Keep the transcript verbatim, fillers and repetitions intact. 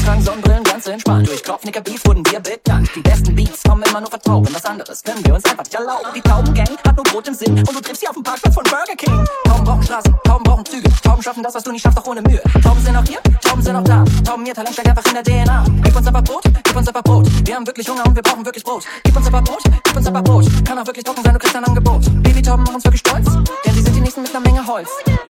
tragen Sonnenbrillen ganz entspannt. Durch Klopfnicker Beef wurden wir bekannt. Die besten Beats kommen immer nur vertraut. Und was anderes können wir uns einfach nicht erlauben. Die Taubengang hat nur Brot im Sinn und du triffst sie auf dem Parkplatz von Burger King. Tauben brauchen Straßen, Tauben brauchen Züge. Tauben schaffen das, was du nicht schaffst, auch ohne Mühe. Tauben sind auch hier, Tauben sind auch da. Tauben, ihr Talent steckt einfach in der D N A. Gib uns aber Brot, gib uns aber Brot. Wir haben wirklich Hunger und wir brauchen wirklich Brot. Gib uns aber Brot, gib uns aber Brot. Kann auch wirklich trocken sein, du kriegst ein Angebot. Babytauben machen uns wirklich stolz, denn sie sind die Nächsten mit einer Menge Holz.